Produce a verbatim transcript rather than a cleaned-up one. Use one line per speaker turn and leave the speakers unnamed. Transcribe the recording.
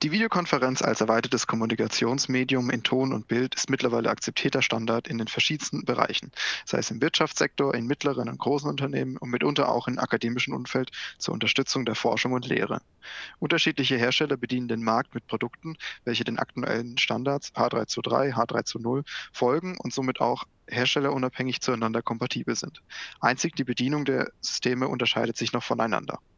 Die Videokonferenz als erweitertes Kommunikationsmedium in Ton und Bild ist mittlerweile akzeptierter Standard in den verschiedensten Bereichen, sei es im Wirtschaftssektor, in mittleren und großen Unternehmen und mitunter auch im akademischen Umfeld zur Unterstützung der Forschung und Lehre. Unterschiedliche Hersteller bedienen den Markt mit Produkten, welche den aktuellen Standards H dreihundertdreiundzwanzig, H dreihundertzwölf folgen und somit auch herstellerunabhängig zueinander kompatibel sind. Einzig die Bedienung der Systeme unterscheidet sich noch voneinander.